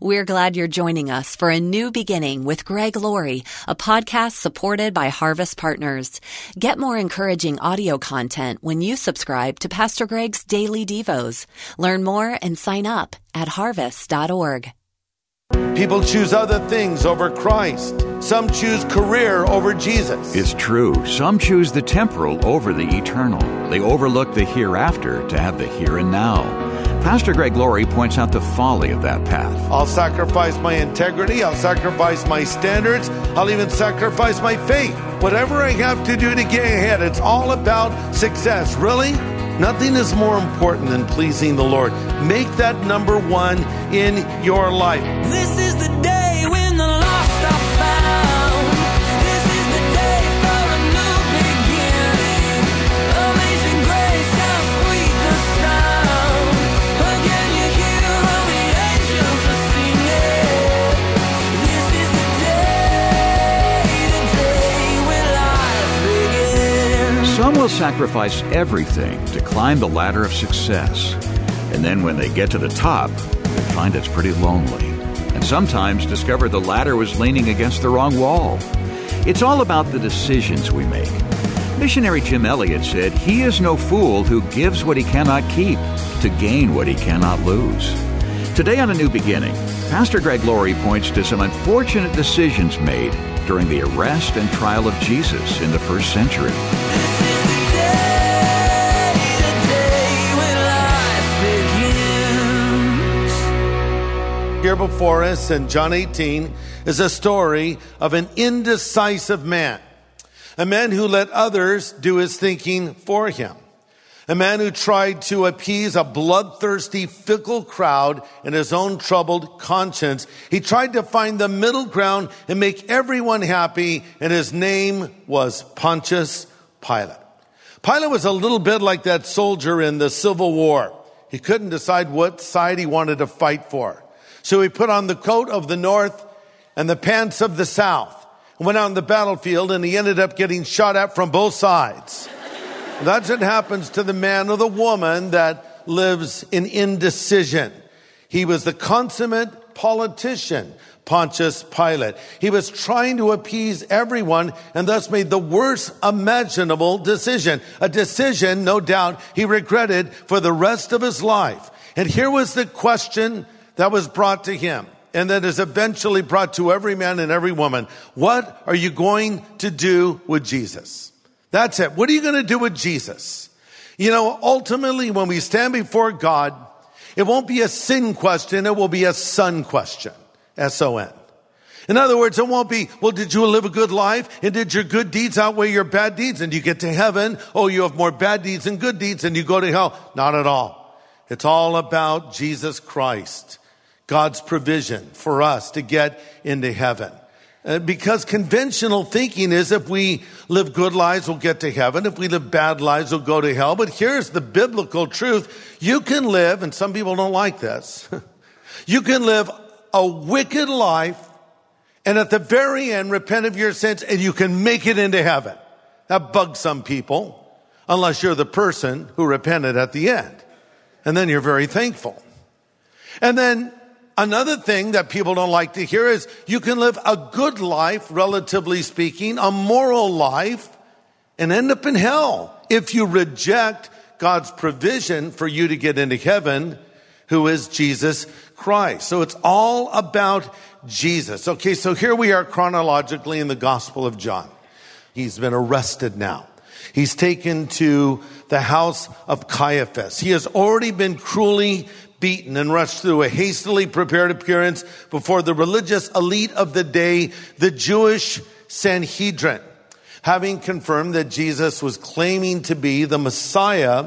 We're glad you're joining us for A New Beginning with Greg Laurie, a podcast supported by Harvest Partners. Get more encouraging audio content when you subscribe to Pastor Greg's Daily Devos. Learn more and sign up at harvest.org. People choose other things over Christ. Some choose career over Jesus. It's true. Some choose the temporal over the eternal. They overlook the hereafter to have the here and now. Pastor Greg Laurie points out the folly of that path. I'll sacrifice my integrity. I'll sacrifice my standards. I'll even sacrifice my faith. Whatever I have to do to get ahead. It's all about success. Really? Nothing is more important than pleasing the Lord. Make that number one in your life. This is the day when the lost are found. This is the day for a new beginning. Amazing grace, how sweet the sound. Again you hear all the angels are singing. This is the day when life begins. Some will sacrifice everything to climb the ladder of success. And then when they get to the top, they find it's pretty lonely. And sometimes discover the ladder was leaning against the wrong wall. It's all about the decisions we make. Missionary Jim Elliot said, "He is no fool who gives what he cannot keep to gain what he cannot lose." Today on A New Beginning, Pastor Greg Laurie points to some unfortunate decisions made during the arrest and trial of Jesus in the first century. Here before us in John 18 is a story of an indecisive man. A man who let others do his thinking for him. A man who tried to appease a bloodthirsty, fickle crowd in his own troubled conscience. He tried to find the middle ground and make everyone happy, and his name was Pontius Pilate. Pilate was a little bit like that soldier in the Civil War. He couldn't decide what side he wanted to fight for. So he put on the coat of the north and the pants of the south and went out on the battlefield, and he ended up getting shot at from both sides. That's what happens to the man or the woman that lives in indecision. He was the consummate politician, Pontius Pilate. He was trying to appease everyone and thus made the worst imaginable decision. A decision, no doubt, he regretted for the rest of his life. And here was the question that was brought to him, and that is eventually brought to every man and every woman. What are you going to do with Jesus? That's it. What are you going to do with Jesus? You know, ultimately, when we stand before God, it won't be a sin question. It will be a son question. S-O-N. In other words, it won't be, well, did you live a good life? And did your good deeds outweigh your bad deeds? And you get to heaven. Oh, you have more bad deeds than good deeds, and you go to hell. Not at all. It's all about Jesus Christ. God's provision for us to get into heaven. Because conventional thinking is if we live good lives, we'll get to heaven. If we live bad lives, we'll go to hell. But here's the biblical truth. You can live, and some people don't like this, you can live a wicked life and at the very end repent of your sins, and you can make it into heaven. That bugs some people, unless you're the person who repented at the end. And then you're very thankful. And then another thing that people don't like to hear is you can live a good life, relatively speaking, a moral life, and end up in hell if you reject God's provision for you to get into heaven, who is Jesus Christ. So it's all about Jesus. Okay, so here we are chronologically in the Gospel of John. He's been arrested now. He's taken to the house of Caiaphas. He has already been cruelly beaten and rushed through a hastily prepared appearance before the religious elite of the day, the Jewish Sanhedrin. Having confirmed that Jesus was claiming to be the Messiah,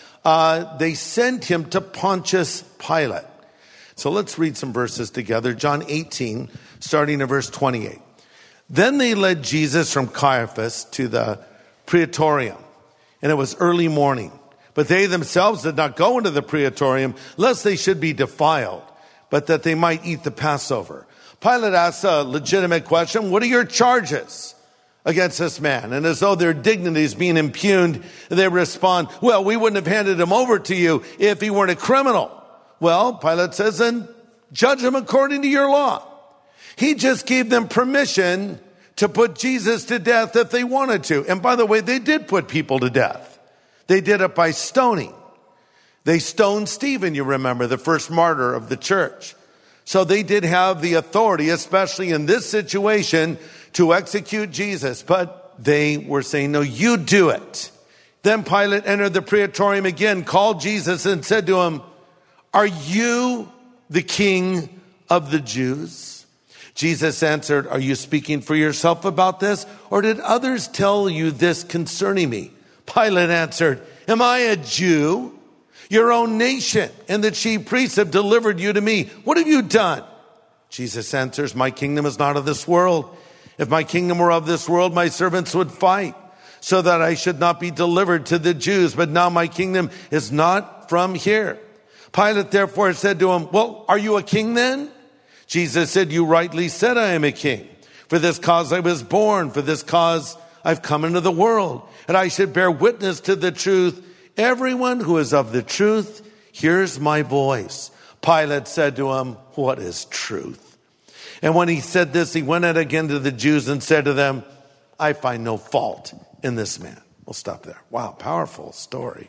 they sent him to Pontius Pilate. So let's read some verses together. John 18, starting at verse 28. Then they led Jesus from Caiaphas to the Praetorium, and it was early morning. But they themselves did not go into the Praetorium, lest they should be defiled, but that they might eat the Passover. Pilate asks a legitimate question: what are your charges against this man? And as though their dignity is being impugned, they respond, well, we wouldn't have handed him over to you if he weren't a criminal. Well, Pilate says, then judge them according to your law. He just gave them permission to put Jesus to death if they wanted to. And by the way, they did put people to death. They did it by stoning. They stoned Stephen, you remember, the first martyr of the church. So they did have the authority, especially in this situation, to execute Jesus. But they were saying, no, you do it. Then Pilate entered the praetorium again, called Jesus and said to him, are you the king of the Jews? Jesus answered, are you speaking for yourself about this? Or did others tell you this concerning me? Pilate answered, am I a Jew? Your own nation and the chief priests have delivered you to me. What have you done? Jesus answers, my kingdom is not of this world. If my kingdom were of this world, my servants would fight so that I should not be delivered to the Jews. But now my kingdom is not from here. Pilate therefore said to him, well, are you a king then? Jesus said, you rightly said I am a king. For this cause I was born. For this cause I've come into the world. And I should bear witness to the truth. Everyone who is of the truth hears my voice. Pilate said to him, what is truth? And when he said this, he went out again to the Jews and said to them, I find no fault in this man. We'll stop there. Wow, powerful story.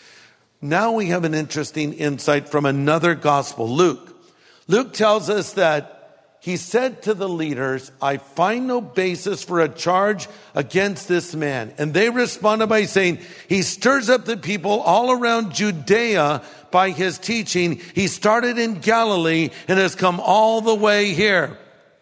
Now we have an interesting insight from another gospel, Luke. Luke tells us that he said to the leaders, I find no basis for a charge against this man. And they responded by saying, he stirs up the people all around Judea by his teaching. He started in Galilee and has come all the way here.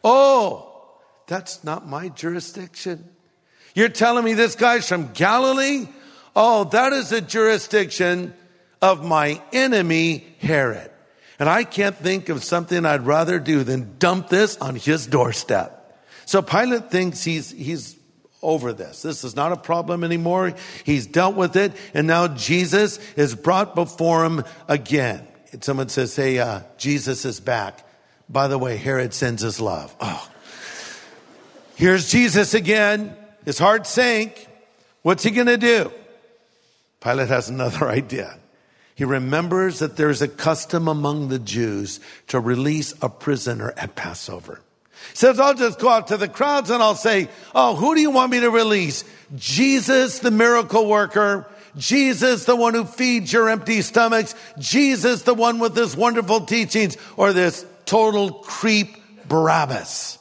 Oh, that's not my jurisdiction. You're telling me this guy's from Galilee? Oh, that is the jurisdiction of my enemy, Herod. And I can't think of something I'd rather do than dump this on his doorstep. So Pilate thinks he's over this. This is not a problem anymore. He's dealt with it. And now Jesus is brought before him again. And someone says, hey, Jesus is back. By the way, Herod sends his love. Oh, here's Jesus again. His heart sank. What's he going to do? Pilate has another idea. He remembers that there's a custom among the Jews to release a prisoner at Passover. He says, I'll just go out to the crowds and I'll say, oh, who do you want me to release? Jesus, the miracle worker. Jesus, the one who feeds your empty stomachs. Jesus, the one with his wonderful teachings. Or this total creep, Barabbas.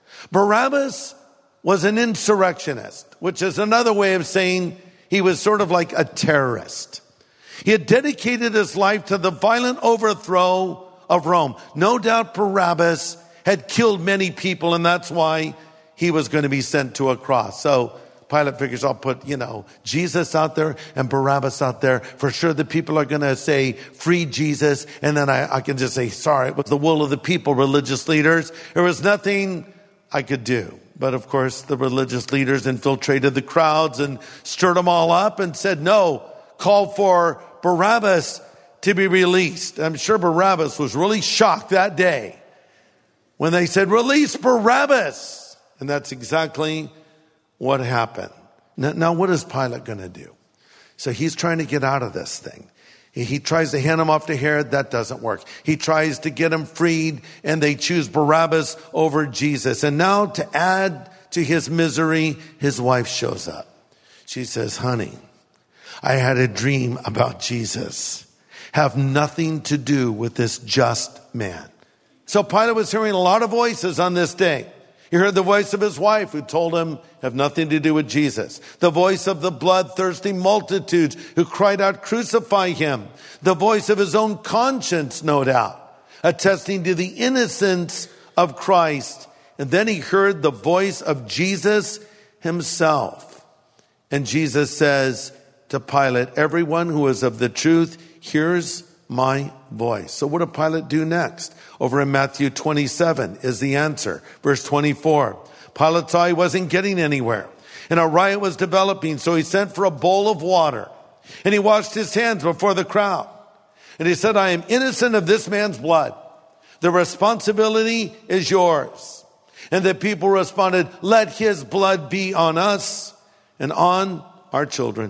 Barabbas was an insurrectionist, which is another way of saying he was sort of like a terrorist. He had dedicated his life to the violent overthrow of Rome. No doubt Barabbas had killed many people, and that's why he was going to be sent to a cross. So Pilate figures, I'll put, Jesus out there and Barabbas out there. For sure the people are going to say, free Jesus. And then I can just say, sorry, it was the will of the people, religious leaders. There was nothing I could do. But of course, the religious leaders infiltrated the crowds and stirred them all up and said, no, call for Barabbas to be released. I'm sure Barabbas was really shocked that day when they said, release Barabbas. And that's exactly what happened. Now what is Pilate going to do? So he's trying to get out of this thing. He tries to hand him off to Herod. That doesn't work. He tries to get him freed, and they choose Barabbas over Jesus. And now to add to his misery, his wife shows up. She says, honey, I had a dream about Jesus. Have nothing to do with this just man. So Pilate was hearing a lot of voices on this day. He heard the voice of his wife who told him, have nothing to do with Jesus. The voice of the bloodthirsty multitudes who cried out, crucify him. The voice of his own conscience, no doubt, attesting to the innocence of Christ. And then he heard the voice of Jesus himself. And Jesus says to Pilate, everyone who is of the truth hears my voice. So what did Pilate do next? Over in Matthew 27 is the answer. Verse 24. Pilate saw he wasn't getting anywhere, and a riot was developing, so he sent for a bowl of water, and he washed his hands before the crowd. And he said, I am innocent of this man's blood. The responsibility is yours. And the people responded, let his blood be on us and on our children.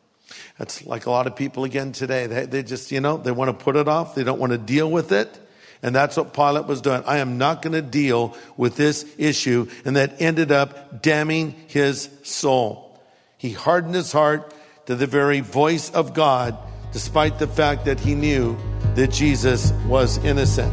That's like a lot of people again today. They just, they want to put it off. They don't want to deal with it. And that's what Pilate was doing. I am not going to deal with this issue. And that ended up damning his soul. He hardened his heart to the very voice of God, despite the fact that he knew that Jesus was innocent.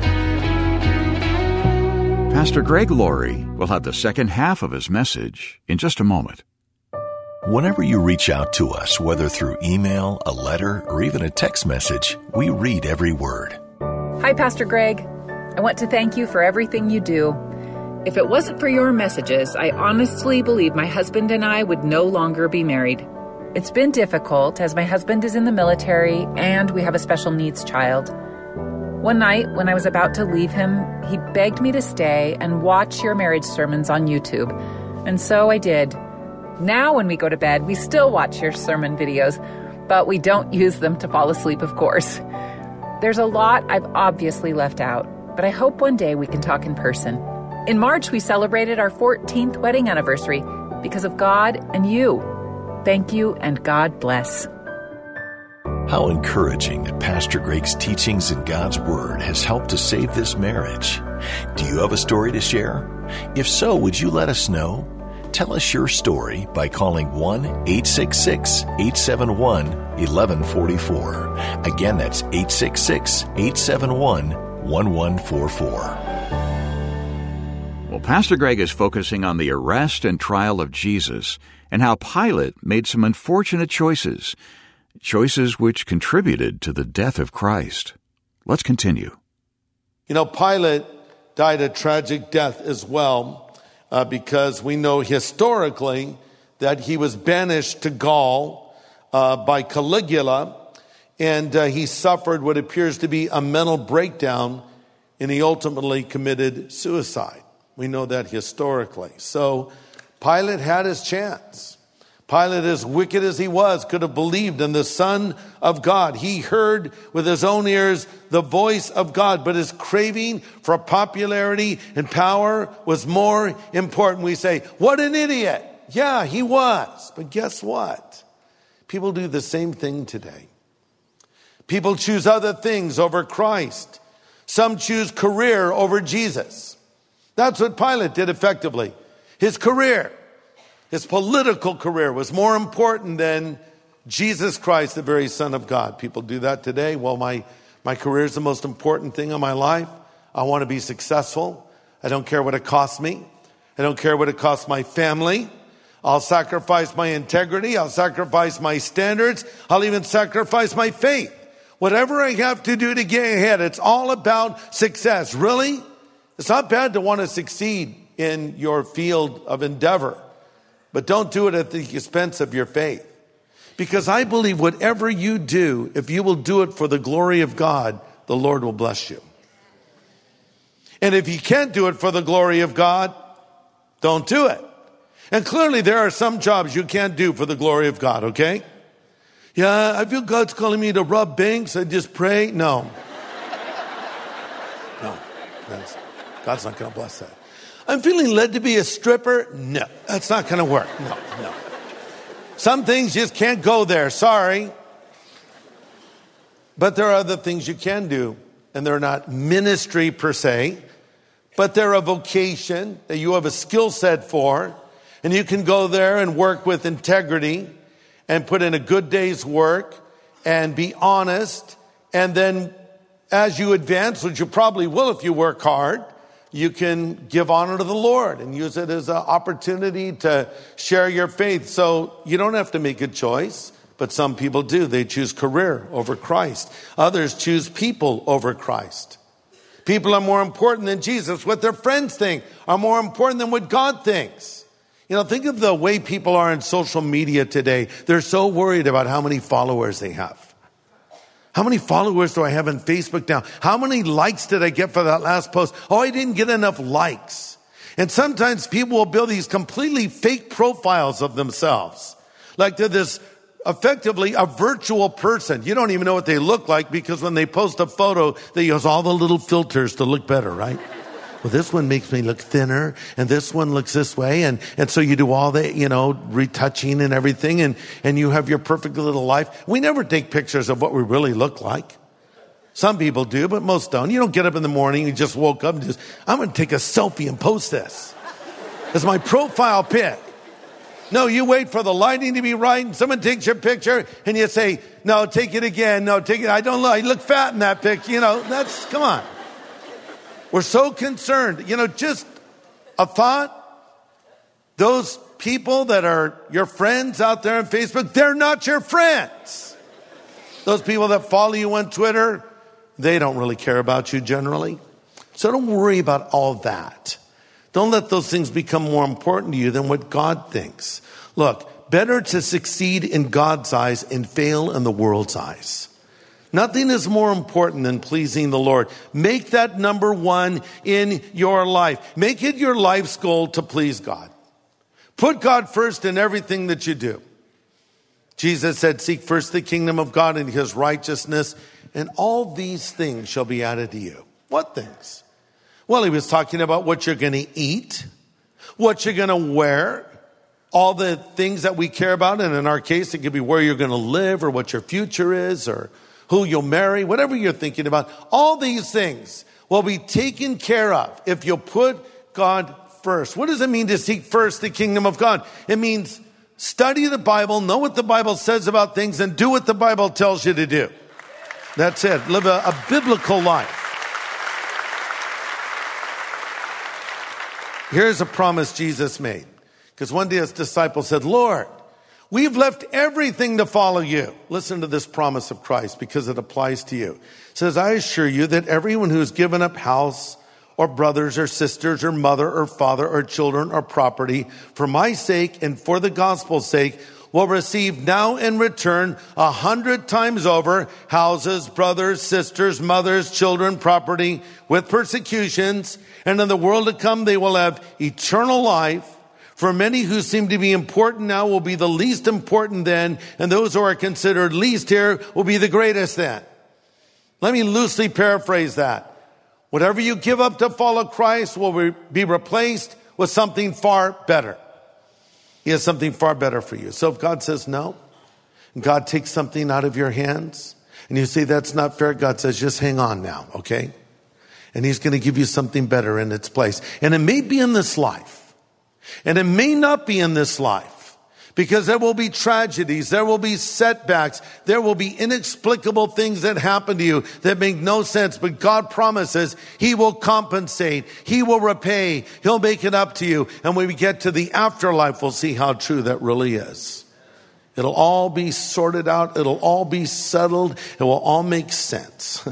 Pastor Greg Laurie will have the second half of his message in just a moment. Whenever you reach out to us, whether through email, a letter, or even a text message, we read every word. Hi, Pastor Greg. I want to thank you for everything you do. If it wasn't for your messages, I honestly believe my husband and I would no longer be married. It's been difficult as my husband is in the military and we have a special needs child. One night, when I was about to leave him, he begged me to stay and watch your marriage sermons on YouTube. And so I did. Now when we go to bed, we still watch your sermon videos, but we don't use them to fall asleep, of course. There's a lot I've obviously left out, but I hope one day we can talk in person. In March, we celebrated our 14th wedding anniversary because of God and you. Thank you, and God bless. How encouraging that Pastor Greg's teachings in God's Word has helped to save this marriage. Do you have a story to share? If so, would you let us know? Tell us your story by calling 1-866-871-1144. Again, that's 866-871-1144. Well, Pastor Greg is focusing on the arrest and trial of Jesus and how Pilate made some unfortunate choices which contributed to the death of Christ. Let's continue. You know, Pilate died a tragic death as well. Because we know historically that he was banished to Gaul by Caligula, and he suffered what appears to be a mental breakdown, and he ultimately committed suicide. We know that historically. So Pilate had his chance. Pilate, as wicked as he was, could have believed in the Son of God. He heard with his own ears the voice of God, but his craving for popularity and power was more important. We say, what an idiot. Yeah, he was. But guess what? People do the same thing today. People choose other things over Christ. Some choose career over Jesus. That's what Pilate did effectively. His career. His political career was more important than Jesus Christ, the very Son of God. People do that today. Well, my career is the most important thing in my life. I want to be successful. I don't care what it costs me. I don't care what it costs my family. I'll sacrifice my integrity. I'll sacrifice my standards. I'll even sacrifice my faith. Whatever I have to do to get ahead, it's all about success. Really? It's not bad to want to succeed in your field of endeavor. But don't do it at the expense of your faith. Because I believe whatever you do, if you will do it for the glory of God, the Lord will bless you. And if you can't do it for the glory of God, don't do it. And clearly there are some jobs you can't do for the glory of God, okay? Yeah, I feel God's calling me to rob banks. I just pray. No. No. God's not going to bless that. I'm feeling led to be a stripper. No, that's not going to work. No. Some things just can't go there. Sorry. But there are other things you can do, and they're not ministry per se, but they're a vocation that you have a skill set for, and you can go there and work with integrity and put in a good day's work and be honest. And then as you advance, which you probably will if you work hard, you can give honor to the Lord and use it as an opportunity to share your faith. So you don't have to make a choice, but some people do. They choose career over Christ. Others choose people over Christ. People are more important than Jesus. What their friends think are more important than what God thinks. You know, think of the way people are in social media today. They're so worried about how many followers they have. How many followers do I have on Facebook now? How many likes did I get for that last post? Oh, I didn't get enough likes. And sometimes people will build these completely fake profiles of themselves. Like they're this effectively a virtual person. You don't even know what they look like because when they post a photo, they use all the little filters to look better, right? Well, this one makes me look thinner, and this one looks this way, and so you do all the, retouching and everything, and you have your perfect little life. We never take pictures of what we really look like. Some people do, but most don't. You don't get up in the morning, you just woke up and just, I'm going to take a selfie and post this as my profile pic. No, you wait for the lighting to be right and someone takes your picture and you say, no, take it again. No, take it. I don't look, I look fat in that picture. You know, come on. We're so concerned. You know, just a thought. Those people that are your friends out there on Facebook, they're not your friends. Those people that follow you on Twitter, they don't really care about you generally. So don't worry about all that. Don't let those things become more important to you than what God thinks. Look, better to succeed in God's eyes and fail in the world's eyes. Nothing is more important than pleasing the Lord. Make that number one in your life. Make it your life's goal to please God. Put God first in everything that you do. Jesus said, seek first the kingdom of God and his righteousness, and all these things shall be added to you. What things? Well, he was talking about what you're going to eat, what you're going to wear, all the things that we care about. And in our case, it could be where you're going to live or what your future is or who you'll marry, whatever you're thinking about. All these things will be taken care of if you'll put God first. What does it mean to seek first the kingdom of God? It means study the Bible, know what the Bible says about things, and do what the Bible tells you to do. That's it. Live a biblical life. Here's a promise Jesus made. Because one day his disciples said, Lord, we've left everything to follow you. Listen to this promise of Christ because it applies to you. It says, I assure you that everyone who's given up house or brothers or sisters or mother or father or children or property for my sake and for the gospel's sake will receive now in return 100 times over houses, brothers, sisters, mothers, children, property with persecutions. And in the world to come, they will have eternal life. For many who seem to be important now will be the least important then. And those who are considered least here will be the greatest then. Let me loosely paraphrase that. Whatever you give up to follow Christ will be replaced with something far better. He has something far better for you. So if God says no, and God takes something out of your hands, and you say that's not fair, God says just hang on now, okay? And he's going to give you something better in its place. And it may be in this life, and it may not be in this life. Because there will be tragedies, there will be setbacks, there will be inexplicable things that happen to you that make no sense. But God promises he will compensate, he will repay, he'll make it up to you. And when we get to the afterlife, we'll see how true that really is. It'll all be sorted out, it'll all be settled, it will all make sense.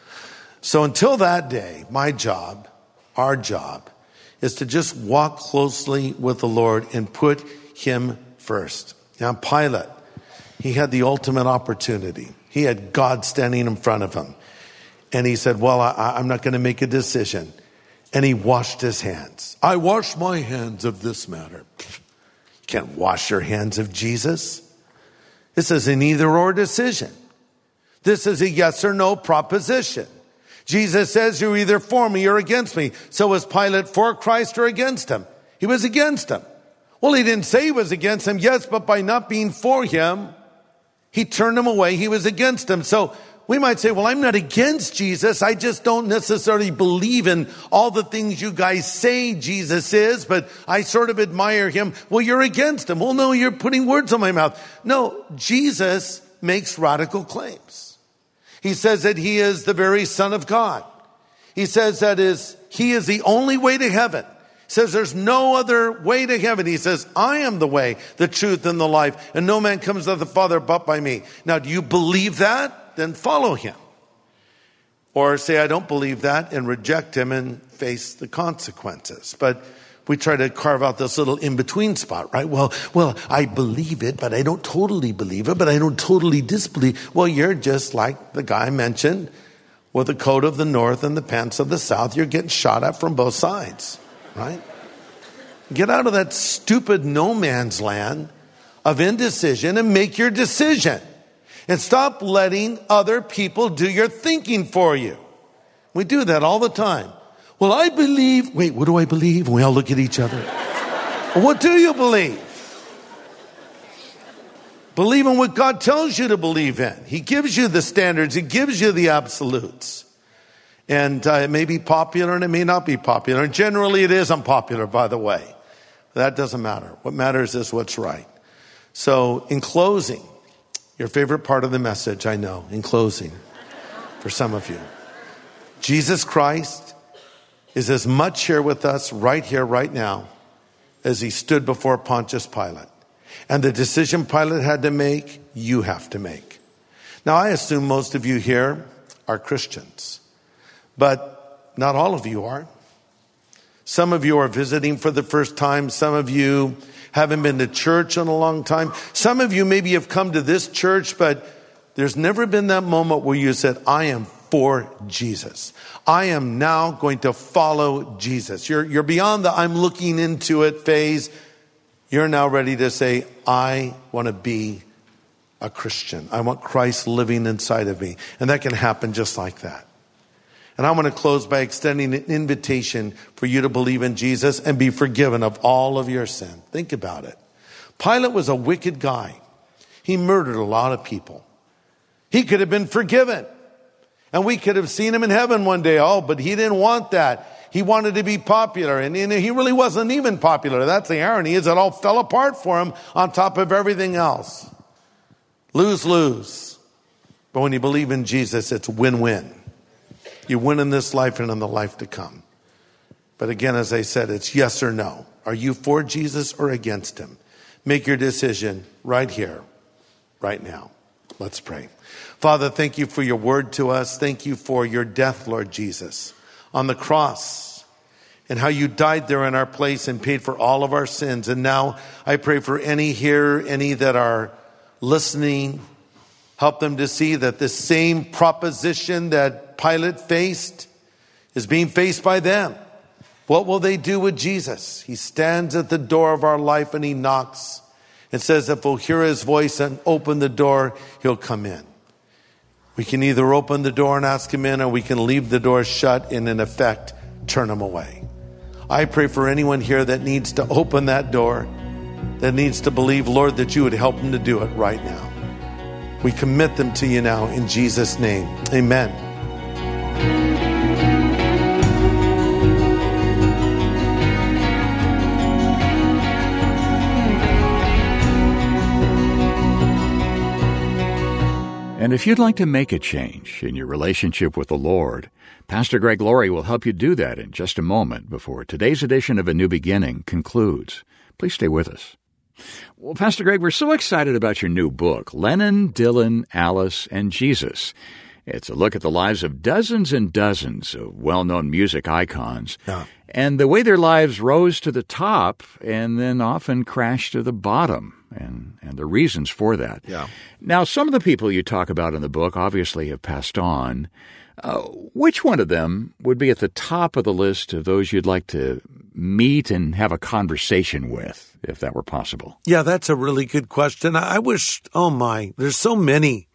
So until that day, my job, our job, is to just walk closely with the Lord and put him first. Now, Pilate, he had the ultimate opportunity. He had God standing in front of him. And he said, well, I'm not going to make a decision. And he washed his hands. I wash my hands of this matter. You can't wash your hands of Jesus. This is an either or decision. This is a yes or no proposition. Jesus says you're either for me or against me. So was Pilate for Christ or against him? He was against him. Well, he didn't say he was against him, yes, but by not being for him, he turned him away. He was against him. So we might say, well, I'm not against Jesus. I just don't necessarily believe in all the things you guys say Jesus is, but I sort of admire him. Well, you're against him. Well, no, you're putting words in my mouth. No, Jesus makes radical claims. He says that he is the very Son of God. He says that he is the only way to heaven. He says there's no other way to heaven. He says, I am the way, the truth, and the life, and no man comes to the Father but by me. Now, do you believe that? Then follow him. Or say, I don't believe that, and reject him and face the consequences. But we try to carve out this little in-between spot, right? Well, I believe it, but I don't totally believe it, but I don't totally disbelieve. Well, you're just like the guy I mentioned with the coat of the north and the pants of the south. You're getting shot at from both sides. Right? Get out of that stupid no man's land of indecision and make your decision. And stop letting other people do your thinking for you. We do that all the time. Well, I believe. Wait, what do I believe? We all look at each other. What do you believe? Believe in what God tells you to believe in. He gives you the standards. He gives you the absolutes. And it may be popular and it may not be popular. And generally it is unpopular, by the way. That doesn't matter. What matters is what's right. So in closing, your favorite part of the message, I know, in closing, for some of you, Jesus Christ is as much here with us right here, right now, as he stood before Pontius Pilate. And the decision Pilate had to make, you have to make. Now, I assume most of you here are Christians, but not all of you are. Some of you are visiting for the first time. Some of you haven't been to church in a long time. Some of you maybe have come to this church, but there's never been that moment where you said, I am for Jesus. I am now going to follow Jesus. You're beyond the I'm looking into it phase. You're now ready to say, I want to be a Christian. I want Christ living inside of me. And that can happen just like that. And I want to close by extending an invitation for you to believe in Jesus and be forgiven of all of your sin. Think about it. Pilate was a wicked guy. He murdered a lot of people. He could have been forgiven. And we could have seen him in heaven one day. Oh, but he didn't want that. He wanted to be popular. And he really wasn't even popular. That's the irony, is it all fell apart for him on top of everything else. Lose. But when you believe in Jesus, it's win-win. You win in this life and in the life to come. But again, as I said, it's yes or no. Are you for Jesus or against him? Make your decision right here, right now. Let's pray. Father, thank you for your word to us. Thank you for your death, Lord Jesus, on the cross, and how you died there in our place and paid for all of our sins. And now I pray for any here, any that are listening, help them to see that the same proposition that Pilate faced is being faced by them. What will they do with Jesus? He stands at the door of our life and he knocks and says if we'll hear his voice and open the door, he'll come in. We can either open the door and ask him in, or we can leave the door shut and in effect turn him away. I pray for anyone here that needs to open that door, that needs to believe, Lord, that you would help them to do it right now. We commit them to you now in Jesus' name. Amen. And if you'd like to make a change in your relationship with the Lord, Pastor Greg Laurie will help you do that in just a moment before today's edition of A New Beginning concludes. Please stay with us. Well, Pastor Greg, we're so excited about your new book, Lennon, Dylan, Alice, and Jesus. It's a look at the lives of dozens and dozens of well-known music icons and the way their lives rose to the top and then often crashed to the bottom. And the reasons for that. Yeah. Now, some of the people you talk about in the book obviously have passed on. Which one of them would be at the top of the list of those you'd like to meet and have a conversation with, if that were possible? Yeah, that's a really good question. I wish, there's so many.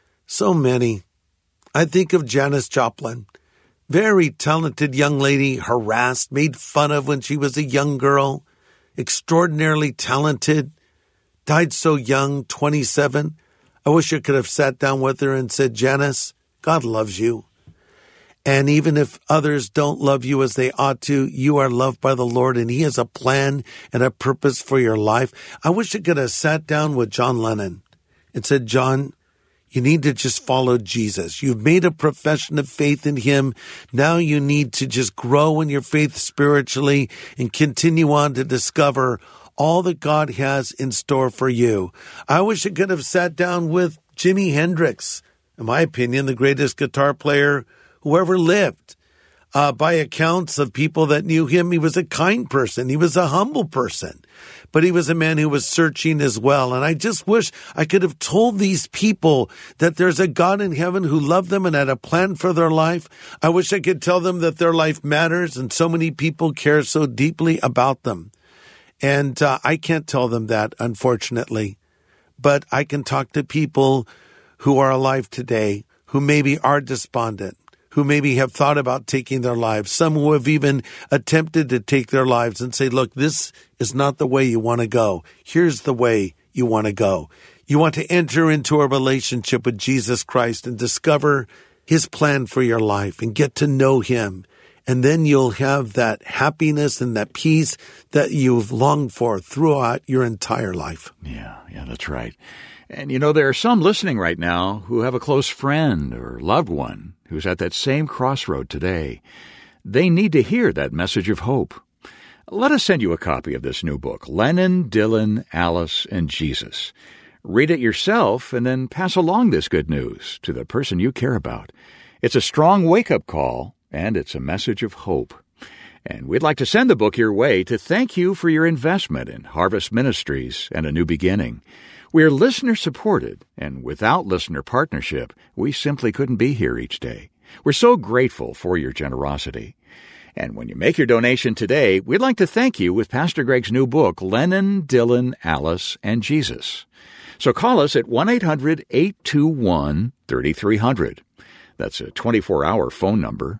I think of Janis Joplin. Very talented young lady, harassed, made fun of when she was a young girl. Extraordinarily talented. Died so young, 27. I wish I could have sat down with her and said, Janis, God loves you. And even if others don't love you as they ought to, you are loved by the Lord and he has a plan and a purpose for your life. I wish I could have sat down with John Lennon and said, John, you need to just follow Jesus. You've made a profession of faith in him. Now you need to just grow in your faith spiritually and continue on to discover all that God has in store for you. I wish I could have sat down with Jimi Hendrix, in my opinion, the greatest guitar player who ever lived. By accounts of people that knew him, he was a kind person. He was a humble person. But he was a man who was searching as well. And I just wish I could have told these people that there's a God in heaven who loved them and had a plan for their life. I wish I could tell them that their life matters and so many people care so deeply about them. And I can't tell them that, unfortunately. But I can talk to people who are alive today, who maybe are despondent, who maybe have thought about taking their lives, some who have even attempted to take their lives and say, look, this is not the way you want to go. Here's the way you want to go. You want to enter into a relationship with Jesus Christ and discover His plan for your life and get to know Him. And then you'll have that happiness and that peace that you've longed for throughout your entire life. Yeah, that's right. And there are some listening right now who have a close friend or loved one who's at that same crossroad today. They need to hear that message of hope. Let us send you a copy of this new book, Lennon, Dylan, Alice, and Jesus. Read it yourself and then pass along this good news to the person you care about. It's a strong wake-up call, and it's a message of hope. And we'd like to send the book your way to thank you for your investment in Harvest Ministries and A New Beginning. We're listener-supported, and without listener partnership, we simply couldn't be here each day. We're so grateful for your generosity. And when you make your donation today, we'd like to thank you with Pastor Greg's new book, Lennon, Dylan, Alice, and Jesus. So call us at 1-800-821-3300. That's a 24-hour phone number,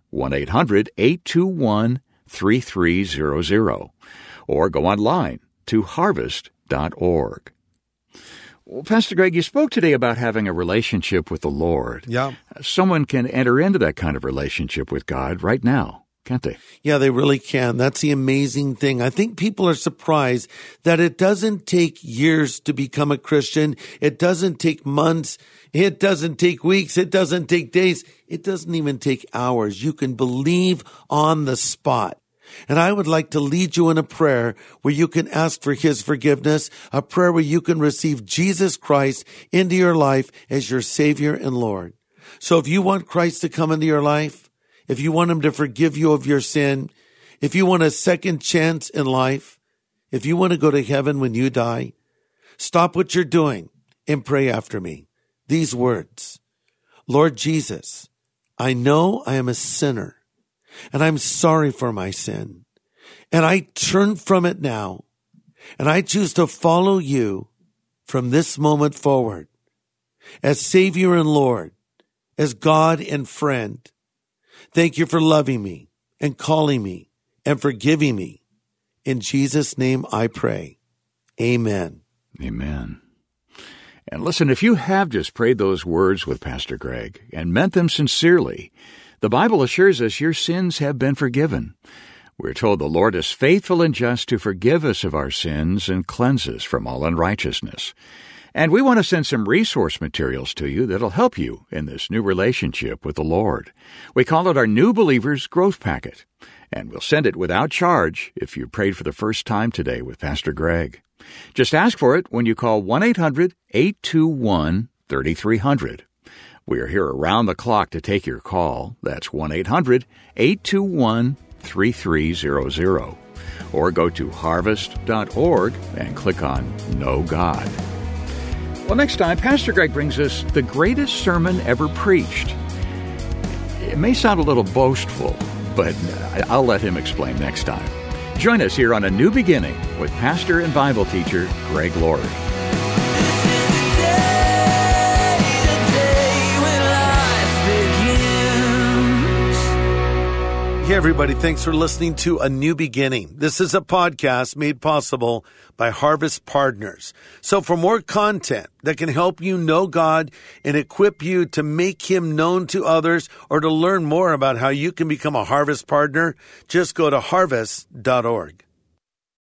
1-800-821-3300. Or go online to harvest.org. Well, Pastor Greg, you spoke today about having a relationship with the Lord. Yeah. Someone can enter into that kind of relationship with God right now, can't they? Yeah, they really can. That's the amazing thing. I think people are surprised that it doesn't take years to become a Christian. It doesn't take months. It doesn't take weeks. It doesn't take days. It doesn't even take hours. You can believe on the spot. And I would like to lead you in a prayer where you can ask for His forgiveness, a prayer where you can receive Jesus Christ into your life as your Savior and Lord. So if you want Christ to come into your life, if you want Him to forgive you of your sin, if you want a second chance in life, if you want to go to heaven when you die, stop what you're doing and pray after me. These words: Lord Jesus, I know I am a sinner, and I'm sorry for my sin, and I turn from it now, and I choose to follow you from this moment forward as Savior and Lord, as God and friend. Thank you for loving me and calling me and forgiving me. In Jesus' name I pray. Amen. Amen. And listen, if you have just prayed those words with Pastor Greg and meant them sincerely, the Bible assures us your sins have been forgiven. We're told the Lord is faithful and just to forgive us of our sins and cleanse us from all unrighteousness. And we want to send some resource materials to you that'll help you in this new relationship with the Lord. We call it our New Believers Growth Packet, and we'll send it without charge if you prayed for the first time today with Pastor Greg. Just ask for it when you call 1-800-821-3300. We are here around the clock to take your call. That's 1-800-821-3300. Or go to harvest.org and click on Know God. Well, next time, Pastor Greg brings us the greatest sermon ever preached. It may sound a little boastful, but I'll let him explain next time. Join us here on A New Beginning with pastor and Bible teacher Greg Laurie. Hey, everybody. Thanks for listening to A New Beginning. This is a podcast made possible by Harvest Partners. So for more content that can help you know God and equip you to make Him known to others, or to learn more about how you can become a Harvest Partner, just go to harvest.org.